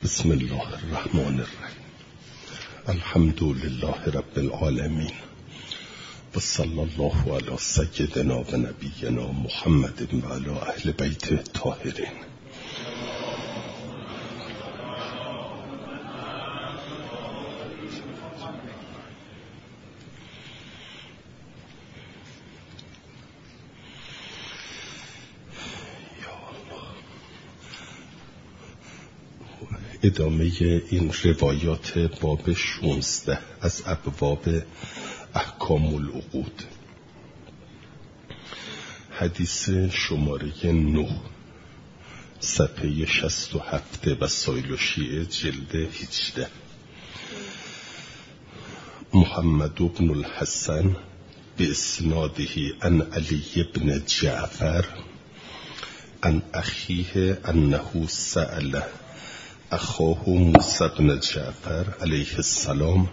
بسم الله الرحمن الرحیم. الحمد لله رب العالمین و صلی الله علی سیدنا و نبینا محمد و علی اهل بیت الطاهرین. ادامه این روایات باب 16 از ابواب احکام العقود. حدیث شماره 9 صفحه 67 وسائل الشیعه جلد 18. محمد بن الحسن باسناده عن علی بن جعفر عن اخیه انه سأل اخاه موسی بن جعفر علیه السلام.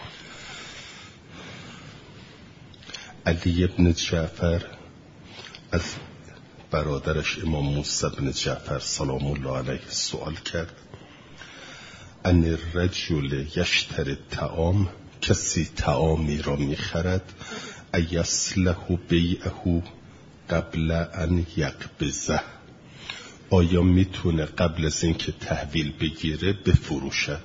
علی بن جعفر از برادرش امام موسی بن جعفر سلام الله علیه سوال کرد: ان الرجل یشتری الطعام، کسی طعامی را میخرد، ایصلح بیعه قبل ان یقبضه، آیا میتونه قبل از اینکه تحویل بگیره بفروشد؟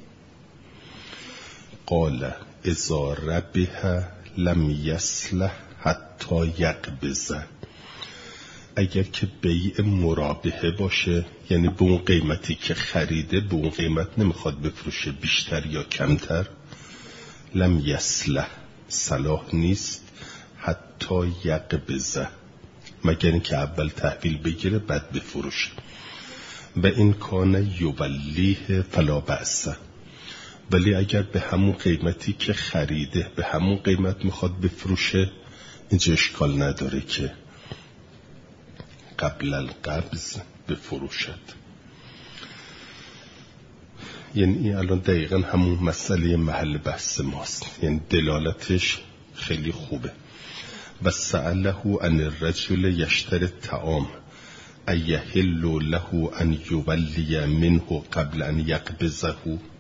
قال اذا ربح لم یصلح حتی یقبضه، اگر که بیع مرابحه باشه، یعنی به اون قیمتی که خریده به اون قیمت نمیخواد بفروشه بیشتر یا کمتر، لم یصلح صلاح نیست، حتی یقبضه مگر اینکه اول تحویل بگیره بعد بفروشه. و این کان یولیه فلا بأس، ولی اگر به همون قیمتی که خریده به همون قیمت میخواد بفروشه، اینجا اشکال نداره که قبل القبض بفروشد. یعنی این الان دقیقا همون مسئله محل بحث ماست، یعنی دلالتش خیلی خوبه. و سأله عن الرجل یشتری الطعام ایحل له ان یولی منه قبل ان یقبضه.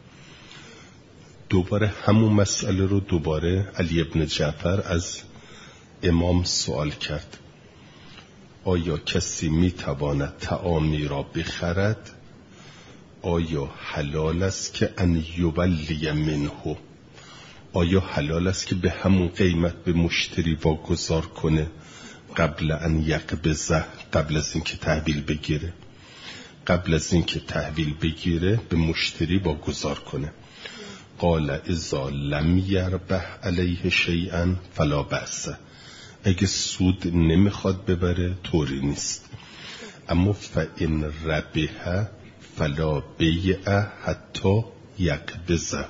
دوباره همون مسئله رو دوباره علی ابن جعفر از امام سوال کرد: آیا کسی میتواند طعامی را بخرد؟ آیا حلال است که ان یولی منه، آیا حلال است که به همون قیمت به مشتری واگذار کنه قبل ان یقبضه، قبل از اینکه تحویل بگیره؟ قبل از اینکه تحویل بگیره به مشتری واگذار کنه. قال اذا لم یربح علیه شیئا فلا بأس، اگه سود نمیخواد ببره طوری نیست. اما فإن ربح فلا بیع حتی یقبضه.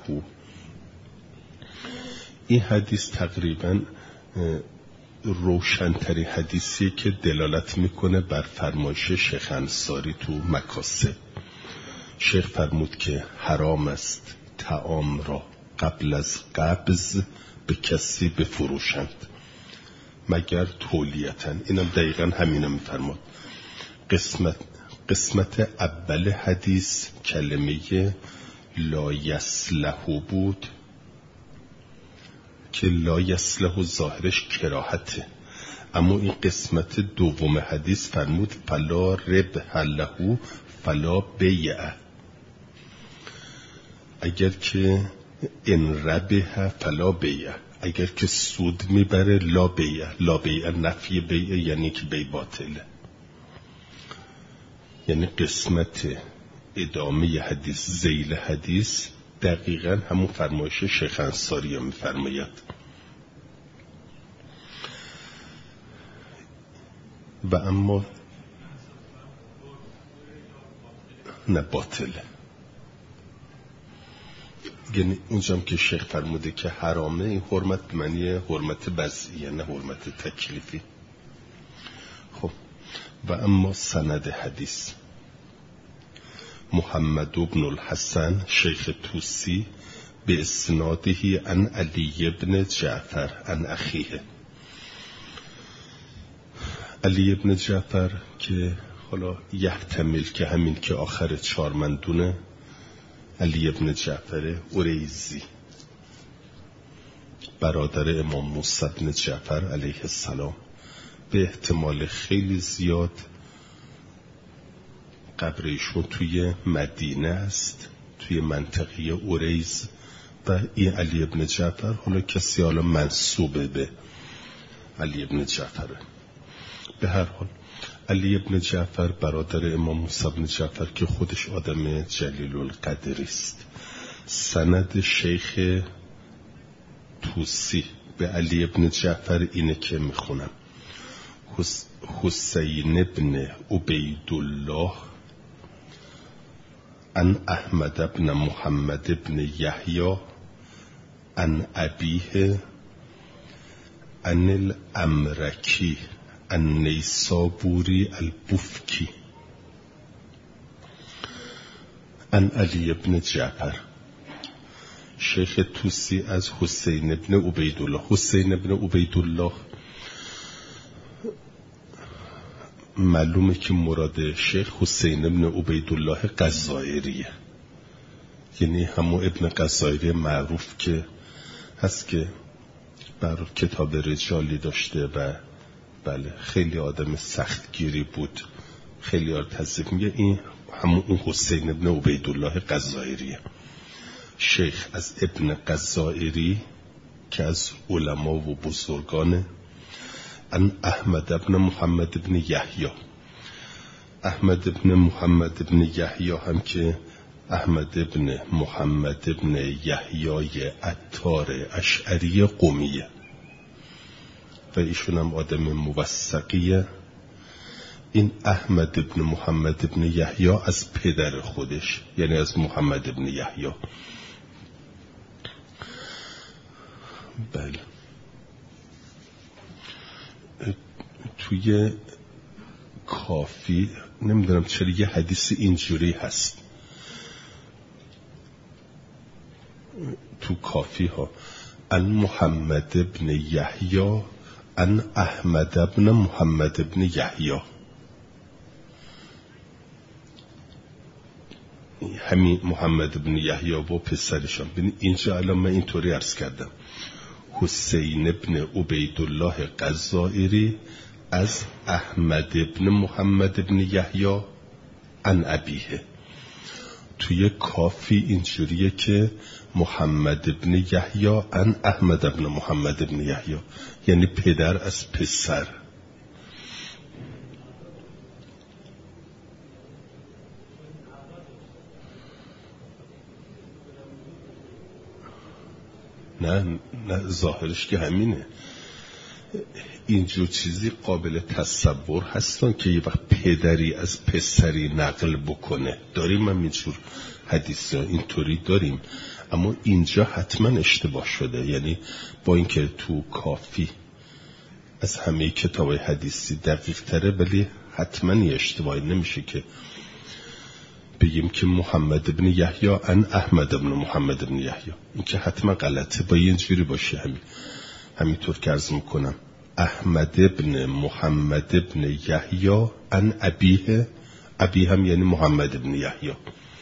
این حدیث تقریبا روشنترین حدیثی که دلالت میکنه بر فرمایش شیخ انصاری تو مکاسب. شیخ فرمود که حرام است طعام را قبل از قبض به کسی بفروشند مگر تولیتا. اینم دقیقا همینو میفرماد. قسمت اول حدیث کلمه لا یصلح بود که لا یصلح ظاهرش کراهته، اما این قسمت دوم حدیث فرمود فلا ربح له فلا بیع، اگر که ان ربح فلا بیع، اگر که سود میبره لا بیع. لا بیع نفی بیع یعنی که بیع باطله. یعنی قسمت ادامه حدیث، ذیل حدیث دقیقا همون فرمایش شیخ انصاری هم میفرماید. و اما نه باطله، یعنی اینجام که شیخ فرموده که حرامه، این حرمت معنی حرمت وضعیه نه حرمت تکلیفی. خب و اما سند حدیث: محمد بن الحسن شیخ توسی به اسناده عن علی بن جعفر عن اخیه. علی بن جعفر که حالا یحتمل که همین که آخر چارمندونه علی ابن جعفر اوریزی، برادر امام موسی بن جعفر علیه السلام. به احتمال خیلی زیاد قبر ایشون توی مدینه است، توی منطقه اوریز. و این علی ابن جعفر، حالا کسی حالا منسوبه به علی ابن جعفره. به هر حال علی ابن جعفر برادر امام موسی بن جعفر که خودش آدم جلیل القدری است. سند شیخ توسی به علی ابن جعفر اینه که میخونم: حسین ابن عبیدالله عن احمد ابن محمد ابن یحیی عن ابیه عن الامرکی النیسابوری البفکی عن علی ابن جعفر. شیخ توسی از حسین ابن عبیدالله. حسین ابن عبیدالله معلومه که مراد شیخ حسین ابن عبیدالله قزائریه، یعنی همون ابن قزائری معروف که هست که بر کتاب رجالی داشته و بله خیلی آدم سختگیری بود، خیلی تذیب میگه این همون اون حسین ابن عبیدالله قزائریه. شیخ از ابن قزائری که از علما و بزرگانه. ان احمد ابن محمد ابن یحیی. احمد ابن محمد ابن یحیی هم که احمد ابن محمد ابن یحیی عطار اشعری قمیه و ایشون هم آدم موثقیه. این احمد ابن محمد ابن یحیی از پدر خودش، یعنی از محمد ابن یحیی. بله توی کافی نمیدونم چرا یه حدیث اینجوری هست تو کافی ها: ان محمد ابن یحیی ان احمد ابن محمد ابن یحیی. همین محمد ابن یحیی و پسرشان. ببین اینجا الان من اینطوری عرض کردم: حسین ابن عبیدالله قزائری از احمد ابن محمد ابن یحیی عن ابیه. توی کافی اینجوریه که محمد ابن یحیی عن احمد ابن محمد ابن یحیی، یعنی پدر از پسر. نه ظاهرش که همینه. اینجور چیزی قابل تصور هستن که یه وقت پدری از پسری نقل بکنه. داریم هم اینجور حدیث ها اینطوری داریم، اما اینجا حتما اشتباه شده. یعنی با اینکه تو کافی از همه کتاب حدیثی دقیق تره، ولی حتما یه اشتباهی نمیشه که بگیم که محمد ابن یحیی عن احمد ابن محمد ابن یحیی. این که حتما غلطه، با اینجوری باشه. همینطور که عرض میکنم: احمد ابن محمد ابن یحیی عن ابیه. ابی هم یعنی محمد ابن یحیی.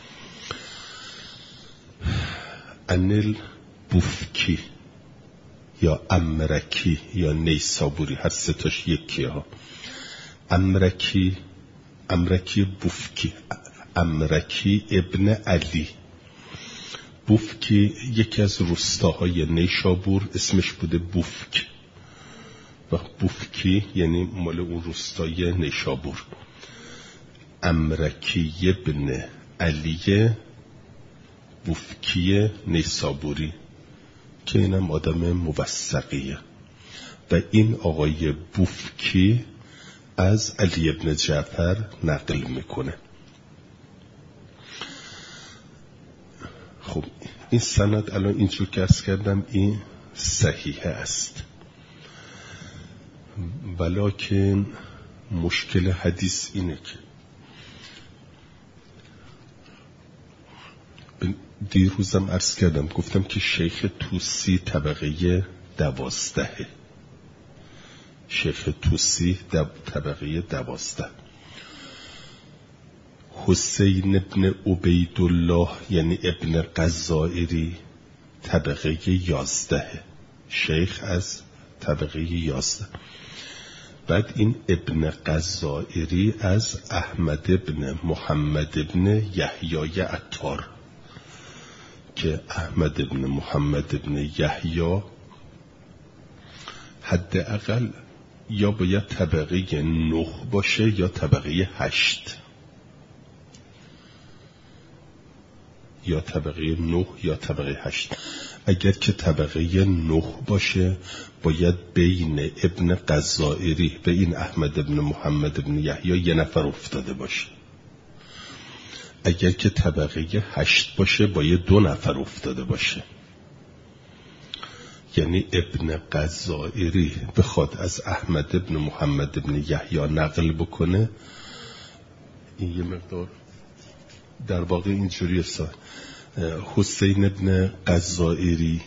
عن البفکی یا امرکی یا نیسابوری، هر سه تاش یکیه ها. امرکی بفکی. امرکی ابن علی. بفکی یکی از روستاهای نیشابور اسمش بوده بفک، و بفکی یعنی مال اون روستای نیشابور. امرکی ابن علی بفکی نیسابوری که اینم آدم موثقیه. و این آقای بفکی از علی ابن جعفر نقل میکنه. خب این سند الان اینجور که عرض کردم این صحیح است، ولیکن مشکل حدیث اینه که دیروزم عرض کردم، گفتم که شیخ توسی طبقه 12. طبقه 12. حسین ابن عبیدالله یعنی ابن قزائری طبقه 11، شیخ از طبقه 11. بعد این ابن قزائری از احمد ابن محمد ابن یحیی عطار که احمد ابن محمد ابن یحیی حداقل یا باید طبقه 9 باشه یا طبقه 8، یا طبقه 9 یا طبقه 8. اگر که طبقه 9 باشه باید بین ابن قزائری به این احمد ابن محمد ابن یحیی یه نفر افتاده باشه. اگر که طبقه 8 باشه باید 2 نفر افتاده باشه. یعنی ابن قزائری بخواد از احمد ابن محمد ابن یحیی نقل بکنه، این یه مقدار در واقع اینجوری است. حسین ابن قزائری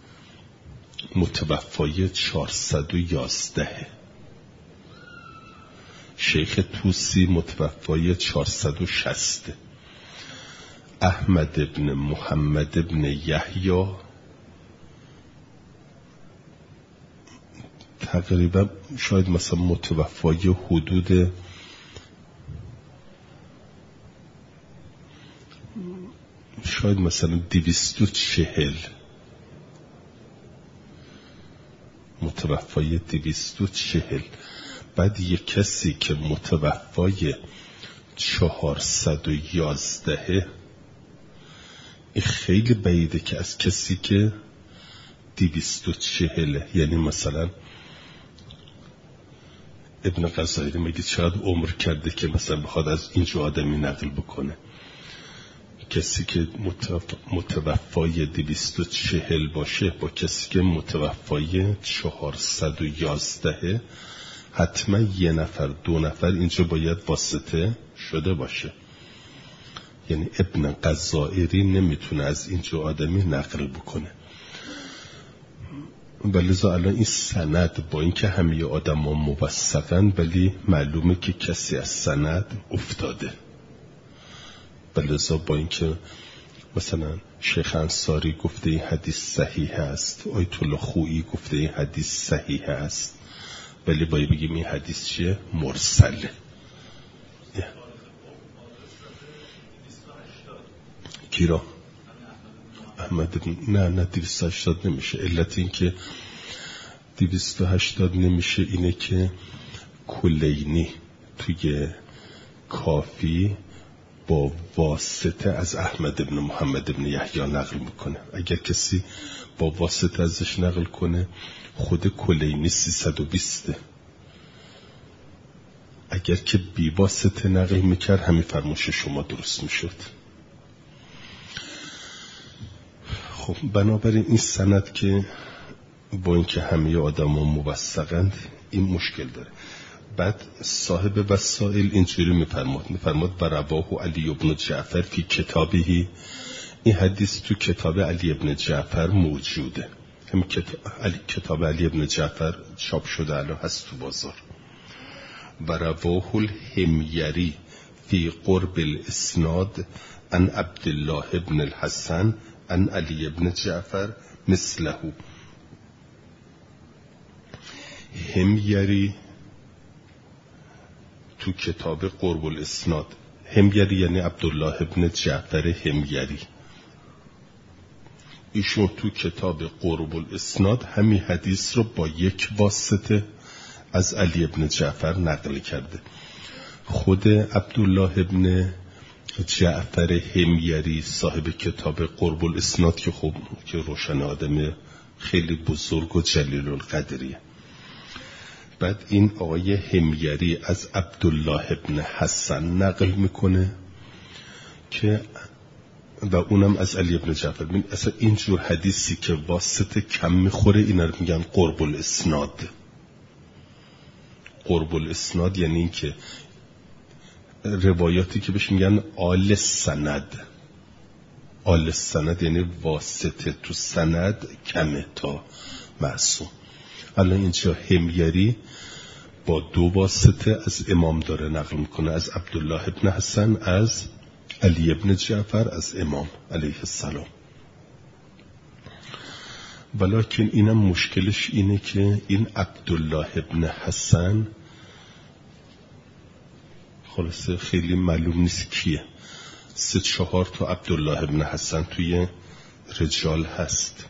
متوفای 411، شیخ توسی متوفای 460، احمد ابن محمد ابن یحیی تقریبا شاید مثلا متوفای حدود شاید مثلا 240، متوفای 240. بعد یک کسی که متوفای 411 این خیلی بعیده که از کسی که 240، یعنی مثلا ابن قزائری میگه چقدر عمر کرده که مثلا بخواد از اینجا آدمی نقل بکنه. کسی که متوفای 240 باشه با کسی که متوفای 411 حتما یه نفر 2 نفر اینجا باید واسطه شده باشه. یعنی ابن قزائری نمیتونه از اینجا آدمی نقل بکنه. ولذا الان این سند با اینکه همه آدم ها موثقن ولی معلومه که کسی از سند افتاده. ولذا با اینکه مثلا شیخ انصاری گفته این حدیث صحیح است، آیت الله خویی گفته این حدیث صحیح است، ولی باید بگیم این حدیث چیه؟ مرسله. کیرا؟ احمد نه 280 نمیشه. علت این که 280 نمیشه اینه که کلینی توی کافی با واسطه از احمد ابن محمد ابن یحیی نقل میکنه. اگر کسی با واسطه ازش نقل کنه خود کلینی 320. اگر که بی واسطه نقل میکرد همین فرموش شما درست میشد. خب بنابراین این سند که با اینکه همه آدم ها موثقند این مشکل داره. بعد صاحب وسائل اینجوری میفرماد و رواه علی ابن جعفر فی کتابه، این حدیث تو کتاب علی ابن جعفر موجوده. همین کتاب علی ابن جعفر چاپ شده الان هست تو بازار. و رواه الحمیری فی قرب الاسناد عن عبدالله ابن الحسن عن علی ابن جعفر مثله. حمیری تو کتاب قرب الاسناد، حمیری یعنی عبدالله ابن جعفر حمیری، ایشون تو کتاب قرب الاسناد همین حدیث رو با یک واسطه از علی ابن جعفر نقل کرده. خود عبدالله ابن جعفر حمیری صاحب کتاب قرب الاسناد که خب که روشن آدم خیلی بزرگ و جلیل القدریه. بعد این آقای حمیری از عبدالله ابن حسن نقل میکنه که و اونم از علی ابن جعفر. ببین اصلا اینجور حدیثی که واسطه کم میخوره اینا رو میگن قرب الاسناد. قرب الاسناد یعنی این که روایاتی که بهش میگن آل سند. آل سند یعنی واسطه تو سند کمه تا معصوم. الان اینجا حمیری با 2 واسطه از امام داره نقل میکنه، از عبدالله ابن حسن، از علی ابن جعفر، از امام علیه السلام. ولیکن اینم مشکلش اینه که این عبدالله ابن حسن خلاصه خیلی معلوم نیست کیه. 3-4 تا عبدالله ابن حسن توی رجال هست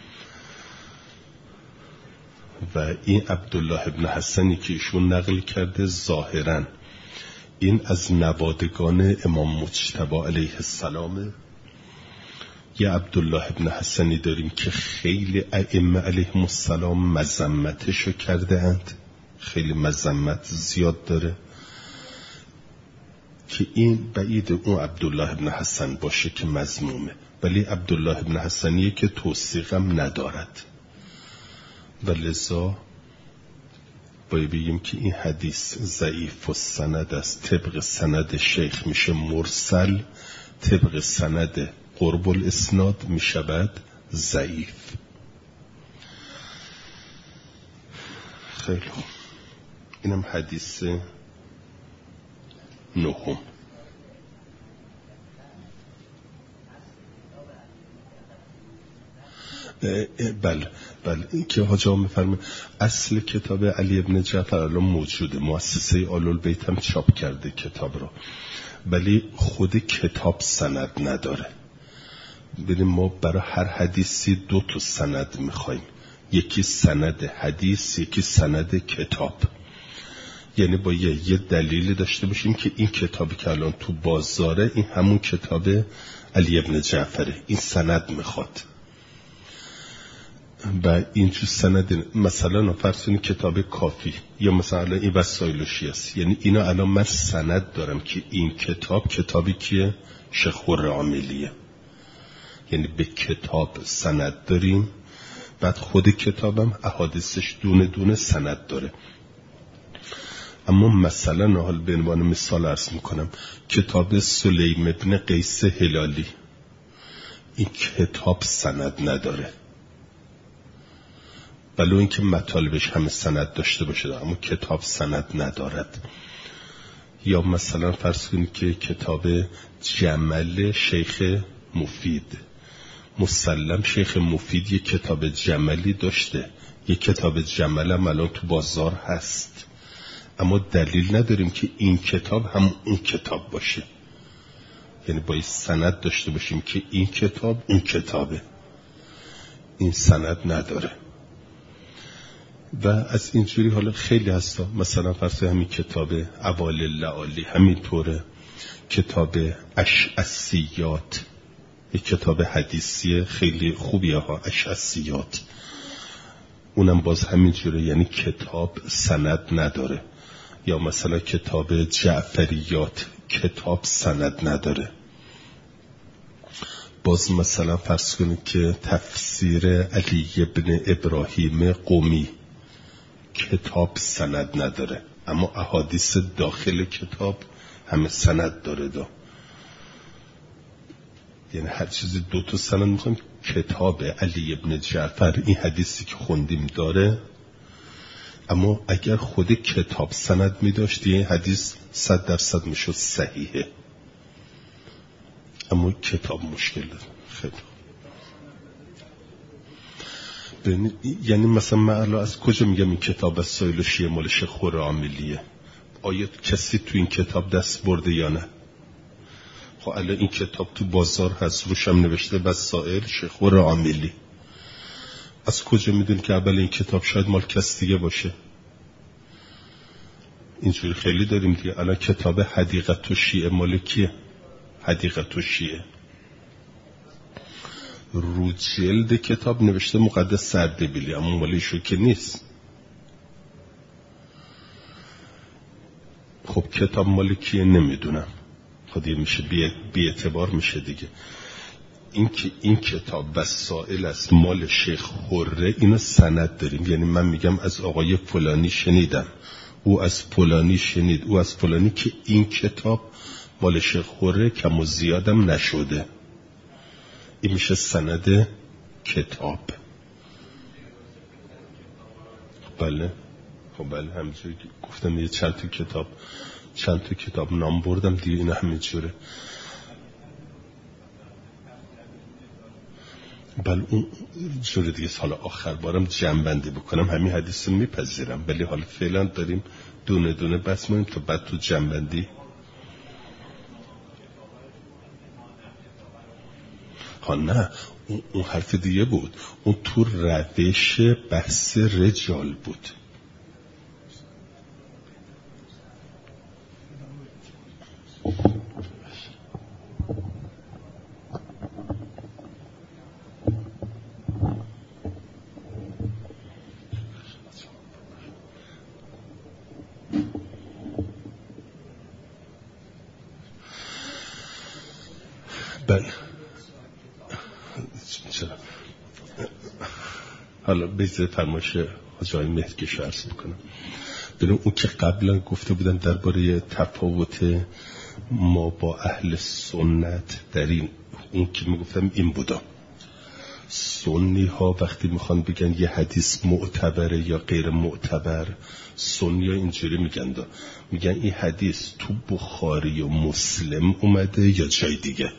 و این عبدالله ابن حسنی که ایشون نقل کرده ظاهراً این از نوادگان امام مجتبی علیه السلامه. یه عبدالله ابن حسنی داریم که خیلی ائمه علیهم السلام مذمتشو کرده اند، خیلی مذمت زیاد داره که این بعید اون عبدالله ابن حسن باشه که مذمومه، ولی عبدالله ابن حسنیه که توثیقم ندارد و لذا باید بگیم که این حدیث ضعیف و سند است. طبق سند شیخ میشه مرسل، طبق سند قرب الاسناد میشود ضعیف. خیلی خوب، اینم حدیث 9. بله این که حاج آقا میفرمه اصل کتاب علی ابن جعفر الان موجوده، مؤسسه آل البیت هم چاپ کرده کتاب رو، ولی خود کتاب سند نداره. ببین ما برای هر حدیثی 2 تا سند میخوایم، یکی سند حدیث، یکی سند کتاب. یعنی با یه دلیل داشته باشیم که این کتابی که الان تو بازاره این همون کتاب علی ابن جعفره، این سند میخواد. و این تو سند مثلا فرض کنید کتاب کافی یا مثلا این وسائل است، یعنی اینا الان من سند دارم که این کتابی که شیخ خرم عاملیه، یعنی به کتاب سند داریم. بعد خود کتابم احادیثش دونه دونه سند داره. اما مثلا حال به عنوان مثال عرض میکنم کتاب سلیم ابن قیس هلالی، این کتاب سند نداره، ولو اینکه مطالبش همه سند داشته باشه اما کتاب سند ندارد. یا مثلا فرض کنید که کتاب جمل شیخ مفید، مسلم شیخ مفید یک کتاب جملی داشته، یک کتاب جمل هم الان تو بازار هست، اما دلیل نداریم که این کتاب هم اون کتاب باشه. یعنی باید سند داشته باشیم که این کتاب اون کتابه، این سند نداره. و از اینجوری حالا خیلی هستا، مثلا فرض همین کتاب اوال اللعالی همینطوره، کتاب اشعثیات یک کتاب حدیثی خیلی خوبیه ها، اشعثیات، اونم باز همینجوره، یعنی کتاب سند نداره. یا مثلا کتاب جعفریات کتاب سند نداره. باز مثلا فرض کنید که تفسیر علی ابن ابراهیم قمی کتاب سند نداره، اما احادیث داخل کتاب همه سند داره یعنی هر چیزی 2 تا سند میخوایم. کتاب علی ابن جعفر این حدیثی که خوندیم داره، اما اگر خود کتاب سند میداشت این حدیث 100% میشد صحیحه، اما کتاب مشکل داره. خیلی یعنی مثلا من الان از کجا میگم این کتاب از سایل شیعه مال شیخ خرم عاملیه؟ آیا کسی تو این کتاب دست برده یا نه؟ خب الان این کتاب تو بازار هست، روشم نوشته وسائل شیخ خرم عاملی. از کجا میدونی که اول این کتاب شاید مال کس دیگه باشه؟ اینجوری خیلی داریم دیگه. الان کتاب حدیقت الشیعه مال کیه؟ حدیقت الشیعه رو جلد کتاب نوشته مقدس سردبیلی، اما مال ایشو که نیست. خب کتاب مال کیه نمیدونم، خودی میشه بی اعتبار میشه دیگه. این کتاب وسائل است مال شیخ خره، اینو سند داریم. یعنی من میگم از آقای فلانی شنیدم، او از فلانی شنید، او از فلانی، که این کتاب مال شیخ خره کم و زیادم نشده. این میشه سند کتاب. بله خب بله همینجوری گفتم یه چند تا کتاب نام بردم دیگه، این همینجوره. بله اون جوره دیگه سال آخر بارم جمع‌بندی بکنم همین حدیث رو میپذیرم، ولی حالا فعلا داریم دونه دونه بس مونیم تا بعد تو جمع‌بندی. ها نه اون حرف دیگه بود، اون تو روش بحث رجال بود. بله حالا بیزه فرمایش حاج آقای مهدکش عرض بکنم. ببین اون که قبلا گفته بودن درباره تفاوت ما با اهل سنت در این، اون که میگفتم این بودا سنی ها وقتی میخوان بگن یه حدیث معتبره یا غیر معتبر، سنی ها اینجوری میگن این حدیث تو بخاری و مسلم اومده یا جای دیگه.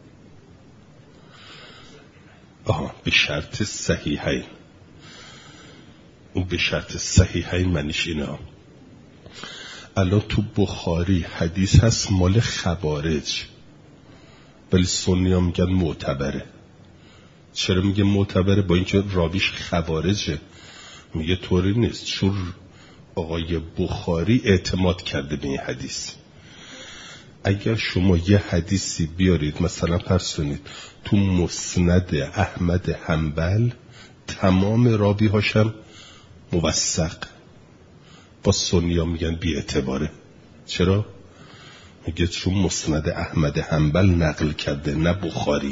به شرط صحیحین. اون به شرط صحیحین معنیش اینه الان تو بخاری حدیث هست مال خوارج، ولی سنی ها میگن معتبره. چرا میگه معتبره؟ با اینکه راویش خوارجه. میگه طوری نیست، چون آقای بخاری اعتماد کرده به این حدیث. اگر شما یه حدیثی بیارید مثلا فرض کنید تو مسند احمد حنبل تمام راوی هاشم موثق، با سنی ها میگن بی اعتباره. چرا؟ میگه چون مسند احمد حنبل نقل کرده نه بخاری.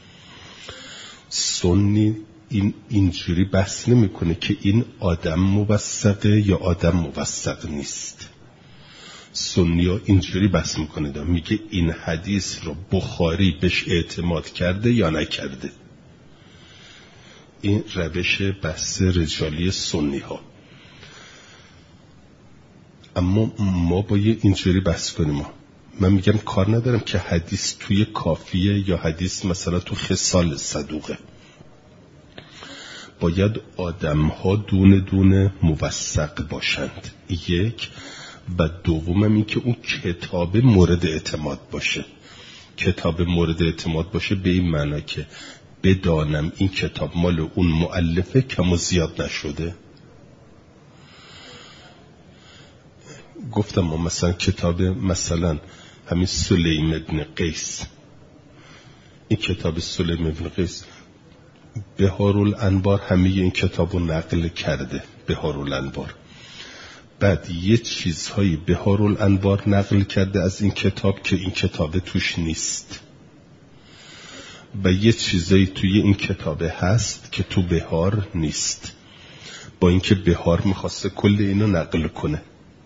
سنی اینجوری بحث نمیکنه که این آدم موثقه یا آدم موثق نیست. سنی ها اینجوری بحث میکنه میگه این حدیث رو بخاری بهش اعتماد کرده یا نکرده. این روش بحث رجالی سنی ها. اما ما باید اینجوری بحث کنیم. من میگم کار ندارم که حدیث توی کافیه یا حدیث مثلا تو خصال صدوقه. باید آدم ها دونه دونه موثق باشند، یک. و دومم این که اون کتاب مورد اعتماد باشه. کتاب مورد اعتماد باشه به این معنی که بدانم این کتاب مال اون مؤلفه، کم و زیاد نشده. گفتم ما مثلا کتاب مثلا همین سلیم ابن قیس، این کتاب سلیم ابن قیس بهارالانوار همه این کتابو نقل کرده. بهارالانوار بعد یه چیزهایی بهارالانوار نقل کرده از این کتاب که این کتاب توش نیست، و یه چیزایی توی این کتاب هست که تو بهار نیست، با اینکه بهار میخواسته کل اینو نقل کنه.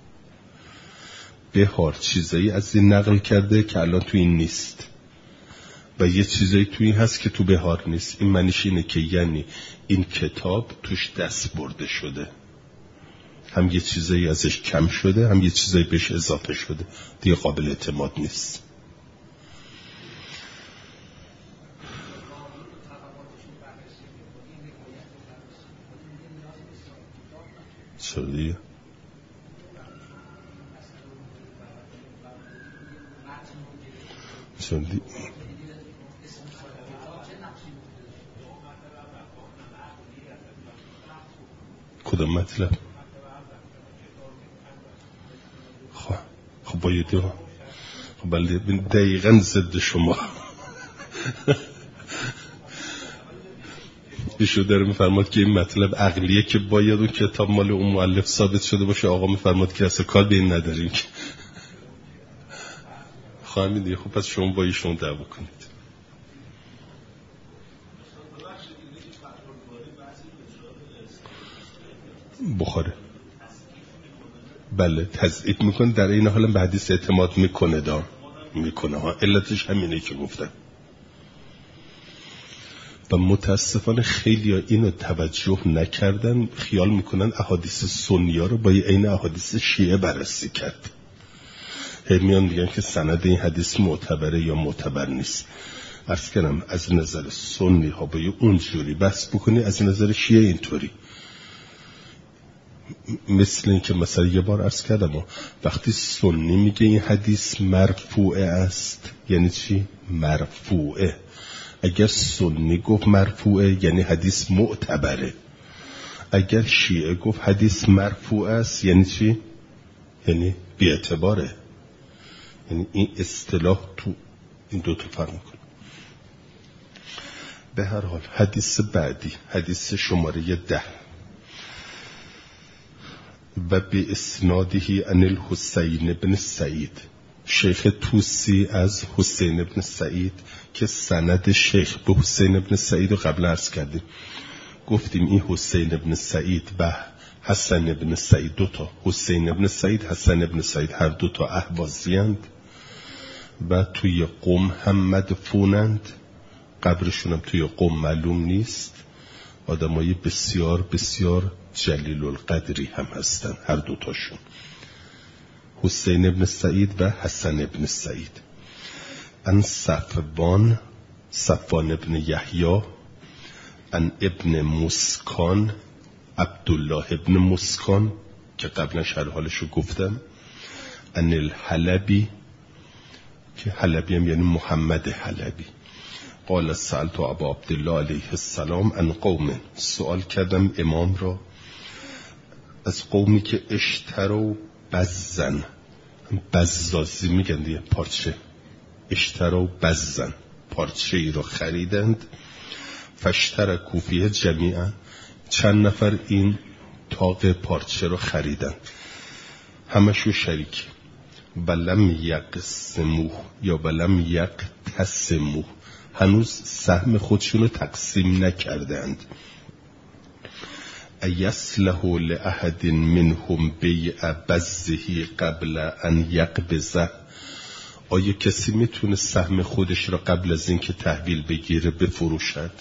بهار چیزایی از این نقل کرده که الان تو این نیست، و یه چیزایی تو این هست که تو بهار نیست. این معنیش اینه که یعنی این کتاب توش دست برده شده، هم یه چیزایی ازش کم شده هم یه چیزایی بهش اضافه شده، دیگه قابل اعتماد نیست. چرا دیگه؟ چرا دیگه؟ کدام مطلب؟ خب باید خب بله دقیقا ضد شما. ایشو داره میفرماد که این مطلب عقلیه که باید اون کتاب مال اون مؤلف ثابت شده باشه. آقا میفرماد که اصلا کار به این نداریم که خواهیم دیگه. خب پس شما با ایشون دعوا کنید. بخاره بله تضعیف میکنه، در این حال به حدیث اعتماد میکنه ها. علتش همینه که گفتم. و متاسفانه خیلی ها اینو توجه نکردن، خیال میکنن احادیث سنی ها رو با این احادیث شیعه بررسی کرد. میان میگن که سند این حدیث معتبره یا معتبر نیست. عرض کردم از نظر سنی ها با اونجوری بحث بکنی، از نظر شیعه اینطوری. مثل این که مثلا یه بار عرض کردم وقتی سنی میگه این حدیث مرفوعه است، یعنی چی؟ مرفوعه. اگر سنی گفت مرفوعه یعنی حدیث معتبره. اگر شیعه گفت حدیث مرفوعه است یعنی چی؟ یعنی بی‌اعتباره. یعنی این اصطلاح تو این دو تا فرق میکنه. به هر حال حدیث بعدی، حدیث شماره 10 و به اسناده عن الحسین بن سعید، شیخ توسی از حسین بن سعید که سند شیخ به حسین بن سعید رو قبل عرض کردیم. گفتیم این حسین بن سعید و حسن بن سعید دوتا، حسین بن سعید حسن بن سعید هر دوتا اهوازی اند و توی قم هم مدفونند. قبرشون هم توی قم معلوم نیست. آدمای بسیار بسیار جلیل القدری هم هستن هر دوتاشون، حسین بن سعید و حسن بن سعید. ان صفوان بن یحیی، ان ابن مسکان عبدالله ابن مسکان که قبلا شرح حالشو گفتم، ان الحلبی که حلبی هم یعنی محمد حلبی، قال سألت ابا عبدالله علیه السلام عن قوم، سوال کردم امام را از قومی که اشتروا بزن، بزازی میگن دیگه، پارچه، اشتروا بزن، پارچه ای را خریدند، فاشترکوا فیه جمیعا، چند نفر این تاق پارچه را خریدند همشو شریک، ولم یقسموه یا ولم یقتسموه، هنوز سهم خودشونو تقسیم نکردند. ایصلح لأحد منهم بیع بزه قبل ان یقبضه، آیا کسی میتونه سهم خودش را قبل از اینکه تحویل بگیره بفروشد؟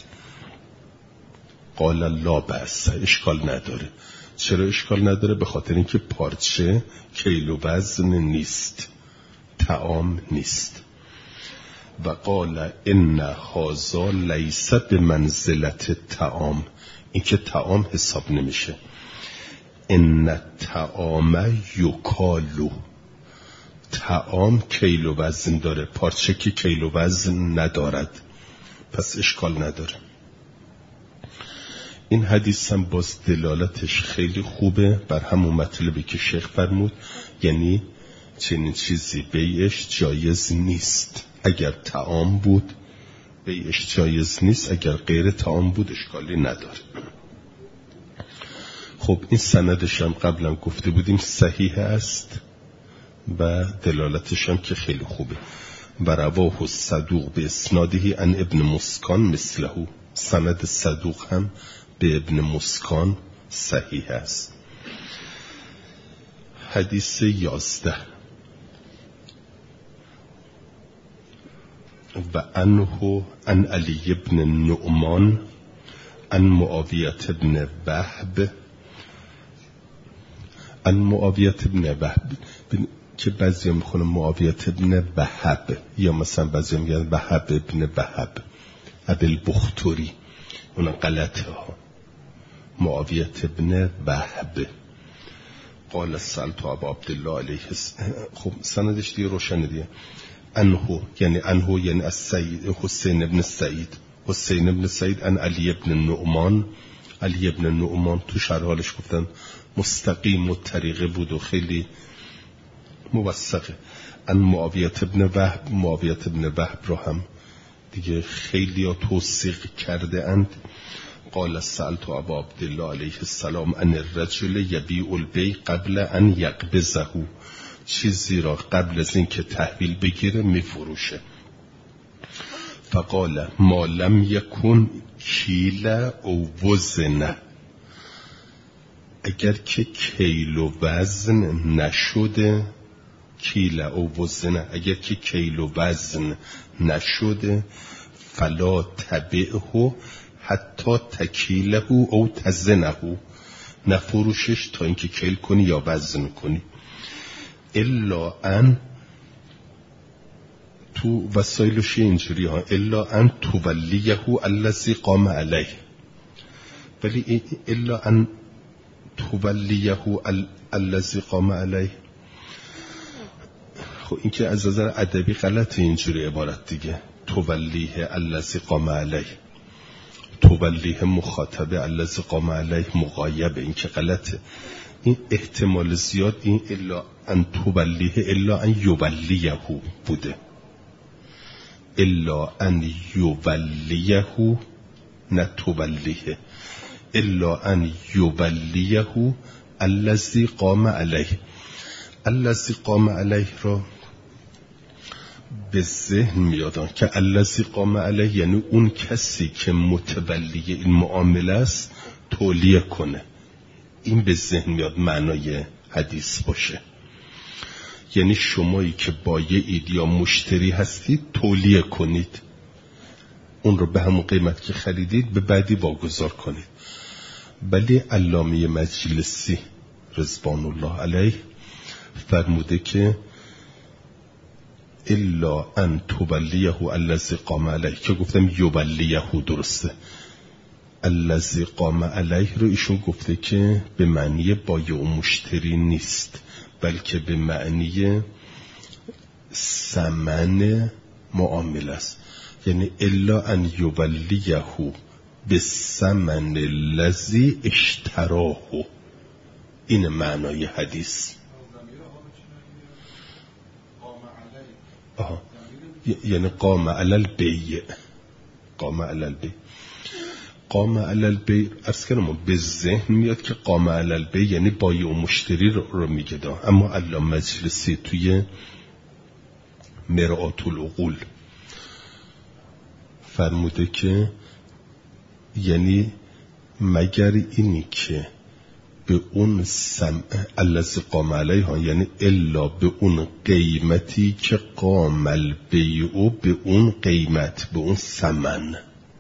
قال لا بأس، اشکال نداره. چرا اشکال نداره؟ به خاطر اینکه پارچه کیلو وزن نیست، طعام نیست. و قال ان هذا لیس بمنزلت الطعام، این که طعام حساب نمیشه. ان الطعام یکالو، طعام کیلو وزن داره، پارچه که کیلو وزن ندارد، پس اشکال نداره. این حدیث هم باز دلالتش خیلی خوبه بر همون مطلبی که شیخ فرمود، یعنی چنین چیزی بیعش جایز نیست. اگر طعام بود بیعش جایز نیست، اگر غیر طعام بود اشکالی نداره. خب این سندش هم قبلا گفته بودیم صحیح است و دلالتش هم که خیلی خوبه. و رواه صدوق به اسناده عن ابن مسکان مثله، سند صدوق هم به ابن مسکان صحیح است. حدیث 11 و عنه عن علی ابن نعمان عن معاویت ابن وهب، عن معاویت ابن وهب که بعضی میخونه معاویت ابن وهب یا مثلا بعضی میگن وهب ابن وهب ابوالبختری، اون غلطه ها. معاویت ابن وهب قال سألت ابا عبدالله علیه السلام. خب سندش دیگه روشنه دیگه. انهو یعنی از سعید حسین ابن سعید، حسین ابن سعید ان علی ابن نعمان، علی ابن نعمان تو شرح حالش گفتن مستقیم و طریقه بود و خیلی موثقه. ان معاویت ابن وهب، معاویت ابن وهب رو هم دیگه خیلی ها توثیق کرده اند. قال سألت ابا عبدالله علیه السلام ان الرجل یبیع البیع قبل ان یقبضه، چیزی را قبل از این که تحویل بگیره میفروشه. فقال ما لم یکن کیل او وزن، اگر که کیلو وزن نشده، کیل او وزن، اگر که کیلو وزن نشده، فلا تبعه حتی تکیله او تزنه، نفروشش تا اینکه کیل کنی یا وزن کنی. الا ان تو وسایلش اینجوری ها، الا ان تولیه الذی قام علیه، ولی الا ان تولیه الذی قام علیه، خب این که از نظر ادبی غلطه اینجوری عبارت دیگه. تولیه الذی قام علیه، تولیه مخاطبه الذی قام علیه مغایبه، این که غلطه. این احتمال زیاد این الا ان تولیه الا ان یولیه بوده، الا ان یولیه نه تولیه، الا ان یولیه الذی قام علیه. الذی قام علیه را به ذهن میادن که الذی قام علیه یعنی اون کسی که متولی این معامله است تولیه کنه. این به ذهن میاد معنای حدیث باشه، یعنی شمایی که بایعید یا مشتری هستید تولیه کنید، اون رو به همون قیمت که خریدید به بعدی واگذار کنید. ولی علامه مجلسی رضوان الله علیه فرموده که الا ان تولیه الذی قام علیه، که گفتم یولیه درسته، الذی قام علیه رو ایشون گفته که به معنی بایع و مشتری نیست، بلکه به معنی ثمن معامله است. یعنی الا ان یولیه به ثمن الذی اشتراه، این معنای حدیث. یعنی قام علی البیع، قام علی البیع، قام علی البیع عرض کردم به ذهن میاد که قام علی البیع یعنی بایع و مشتری رو میگه، اما علامه مجلسی توی مرآت العقول فرموده که یعنی مگر اینی که به اون سمع الذی قام علیها، یعنی الا به اون قیمتی که قام البیع، به اون قیمت، به اون ثمن.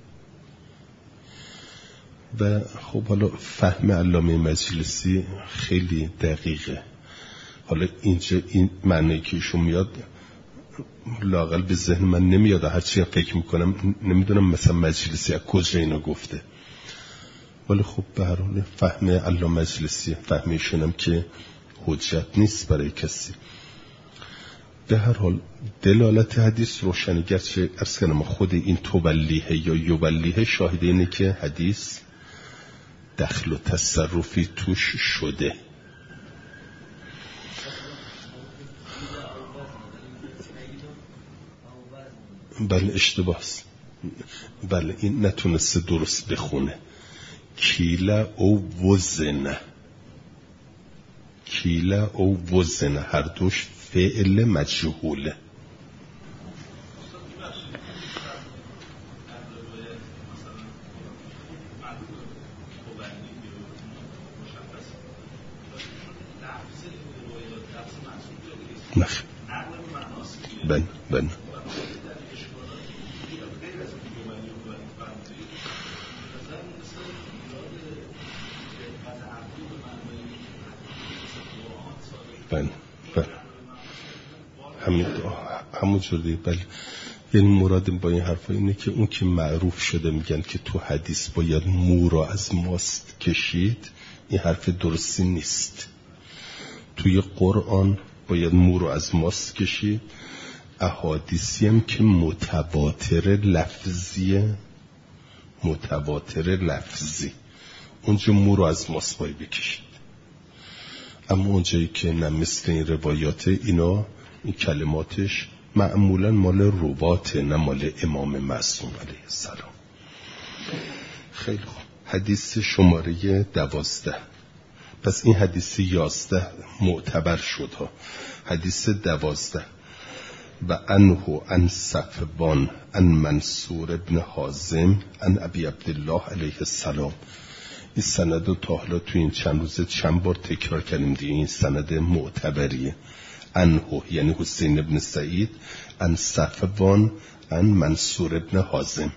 و خب حالا فهم علامه مجلسی خیلی دقیقه. حالا اینجا این معنی که ایشون میاد لااقل به ذهن من نمیاد، هرچی فکر میکنم نمیدونم مثلا مجلسی از کجا اینو گفته، ولی خب به هر حال فهم علامه مجلسی، فهمیشونم که حجت نیست برای کسی. به هر حال دلالت حدیث روشنه، گرچه عرض کنم خود این تولیه یا یولیه شاهد اینه که حدیث دخل و تصرفی توش شده. بله اشتباهست، بله این نتونسته درست بخونه. کیله او وزنه، کیله او وزنه، هر دوش فعل مجهوله. نخ بن همون جوری. بله یعنی مراد با این حرفا اینه که اون که معروف شده میگن که تو حدیث باید مو را از ماست کشید، این حرف درستی نیست. توی قرآن باید مو را از ماست کشید، احادیثی هم که متواتر لفظی اونجا مو را از ماست باید بکشید. اما اونجایی که نه مثل این روایات، اینا این کلماتش معمولا مال رواته نه مال امام معصوم علیه السلام. خیلی خوب، حدیث شماره 12. پس این حدیث 11 معتبر شد ها. حدیث 12 و انه عن صفوان عن منصور ابن حازم عن ابی عبدالله علیه السلام. این سند رو تا حالا تو این چند روزه چند بار تکرار کردیم دیگه، این سند معتبریه. عنه یعنی حسین ابن سعید، عن صفوان عن منصور ابن حازم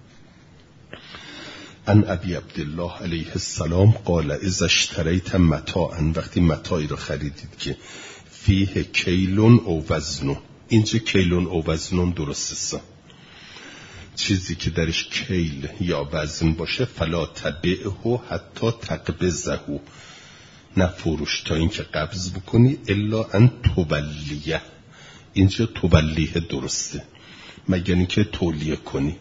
عن ابی عبدالله علیه السلام قال اذا اشتریت متاعا، وقتی متاعی رو خریدید که فیه کیلون او وزنون، اینجا کیلون او وزنون درسته، چیزی که درش کیل یا وزن باشه فلا تبعه حتی تقبضه، نفروش تا اینکه قبض بکنی، الا ان تبلیه، اینجا تبلیه درسته، مگر اینکه تولیه کنی.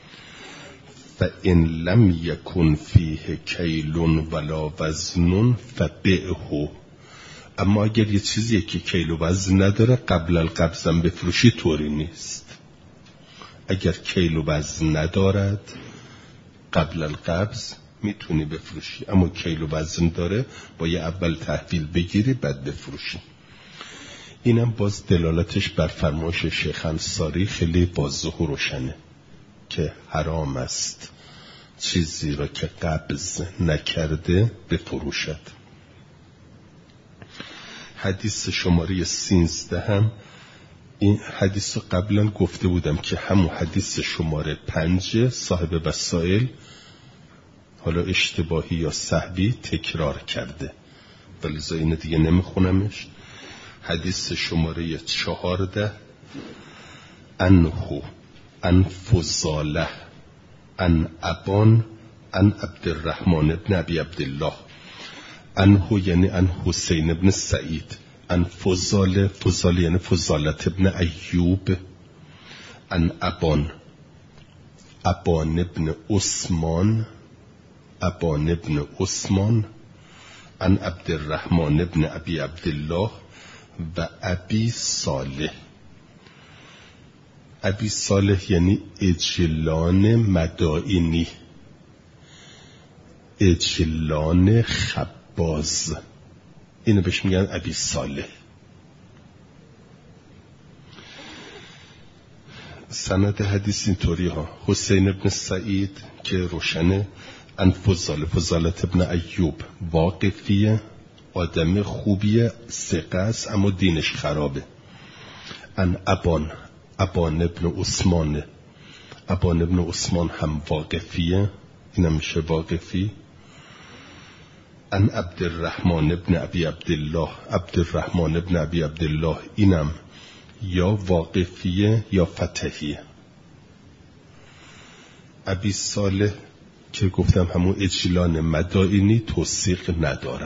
فان لم یکن فیه کیلون ولا وزن فبعه، اما اگر یه چیزی که کیل و وزن نداره قبل القبضم بفروشی طوری نیست. اگر کیل و وزن ندارد قبل القبض میتونی بفروشی، اما کیل و وزن داره باید اول تحویل بگیری بعد بفروشی. اینم باز دلالتش بر فرمایش شیخ انصاری خیلی واضح و روشنه که حرام است چیزی را که قبض نکرده بفروشد. حدیث شماره 13 هم این حدیث رو قبلا گفته بودم که همون حدیث شماره 5 صاحب وسائل حالا اشتباهی یا سهوی تکرار کرده، ولی اینو دیگه نمیخونمش. حدیث شماره 14 انه ان فضاله ان ابان ان عبدالرحمن ابن ابی عبدالله، انه یعنی ان حسین ابن سعید، ان فضاله یعنی فضالت ابن ایوب، ان ابان ابن عثمان ان عبدالرحمن ابن ابی عبدالله و ابی صالح. ابی صالح یعنی اجلان مدائنی، اجلان خباز، اینو بهش میگن ابی صالح. سند حدیث اینطوری ها: حسین ابن سعید که روشنه، ان فضالت ابن ایوب واقفیه، آدم خوبیه، ثقه است اما دینش خرابه. ان ابان ابن عثمان هم واقفیه، اینم میشه واقفی. ان عبدالرحمن ابن ابی عبدالله اینم یا واقفیه یا فتحیه. ابی صالح که گفتم همون اجلان مدائنی توثیق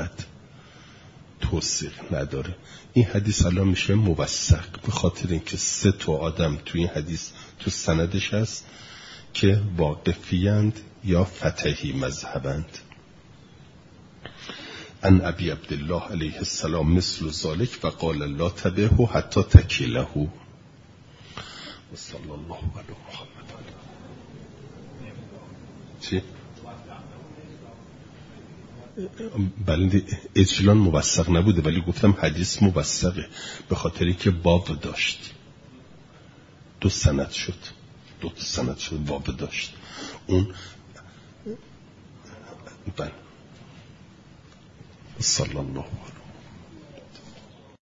نداره. این حدیث الان میشه موثق به خاطر اینکه 3 تا آدم تو این حدیث تو سندش هست که واقفیند یا فتحی مذهبند. ان ابی عبدالله علیه السلام مثل ذالک و قال لا تبعه حتی تکیله و صلی الله علی محمد. چی؟ بلند اجلان موثق نبوده، ولی گفتم حدیث موثقه به خاطر اینکه باب داشت، 2 سند شد باب داشت. اون بله صلی الله علیه